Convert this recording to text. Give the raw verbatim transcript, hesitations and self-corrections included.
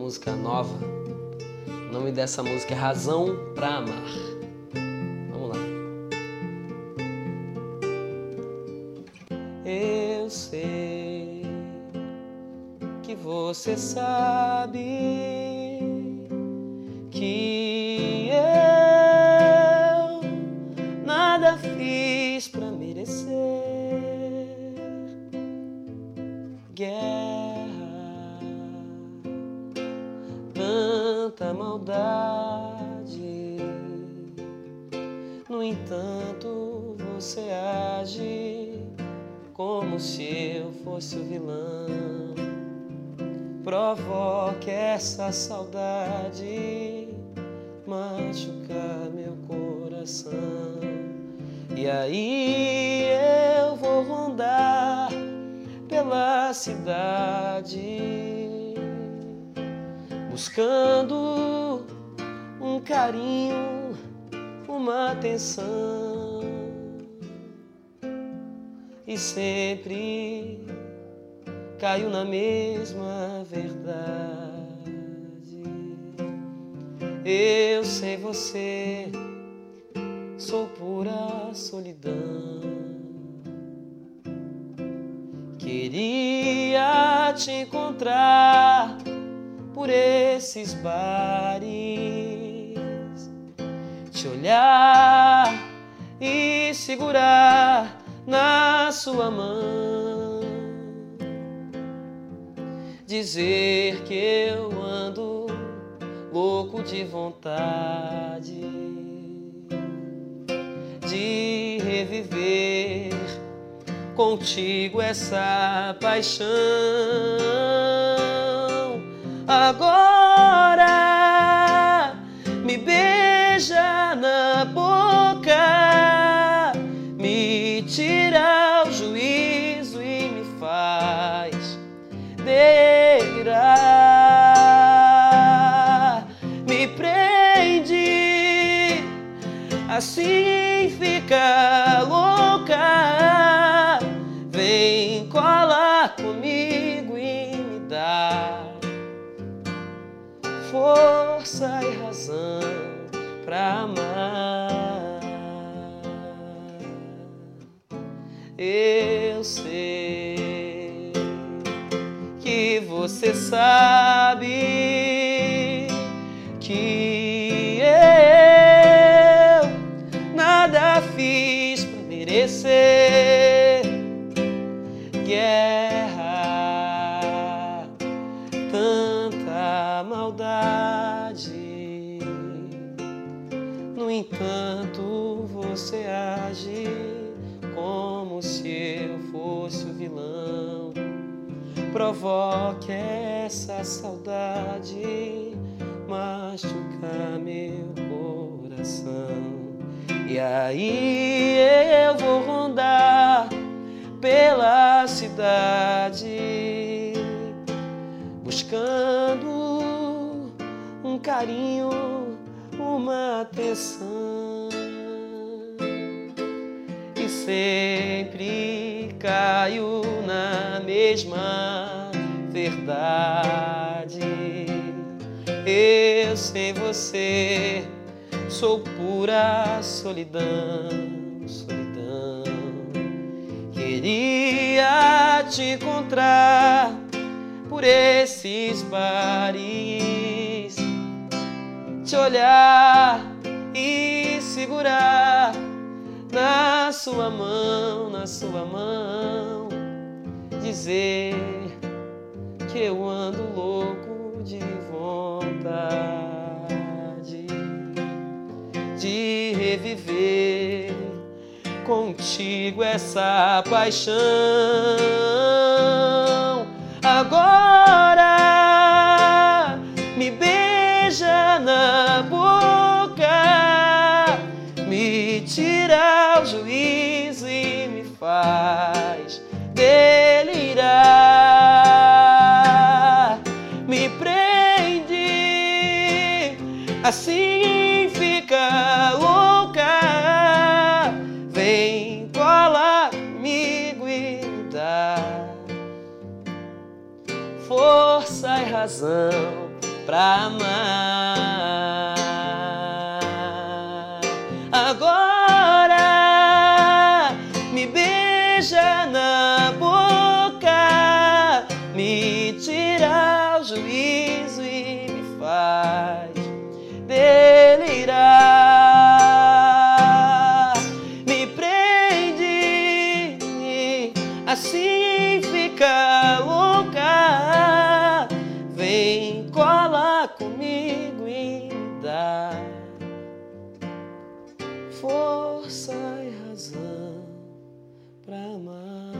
música nova. O nome dessa música é Razão pra Amar. Vamos lá. Eu sei que você sabe que eu nada fiz pra merecer guerra, tanta maldade. No entanto, você age como se eu fosse o vilão. Provoque essa saudade, machucar meu coração. E aí eu vou rondar pela cidade, buscando um carinho, uma atenção. E sempre caio na mesma verdade. Eu sem você sou pura solidão. Queria te encontrar por esses bares, te olhar e segurar na sua mão, dizer que eu ando louco de vontade de reviver contigo essa paixão. Agora me beija na boca, me tira o juízo e me faz delirar, me prende, assim fica louca. Vem colar comigo e me dá força e razão pra amar. Eu sei que você sabe que eu nada fiz pra merecer guerra, tanta maldade. No entanto, você age como se eu fosse o vilão. Provoque essa saudade, machucar meu coração. E aí eu vou rondar pela cidade, buscando um carinho, uma atenção. E sempre caio na mesma verdade. Eu sem você sou pura solidão, solidão. Queria te encontrar por esses bares, te olhar e segurar na sua mão, na sua mão, dizer que eu ando louco de vontade de reviver contigo essa paixão. Agora me beija na boca, me tira o juízo e me faz delirar, me prende, assim fica louca. Vem colar comigo e me dá força e razão razão pra amar. Agora me beija na boca, me tira o juízo e me faz delirar. Me prende, assim fica louca. Vem, cola comigo e me dá força e razão pra amar.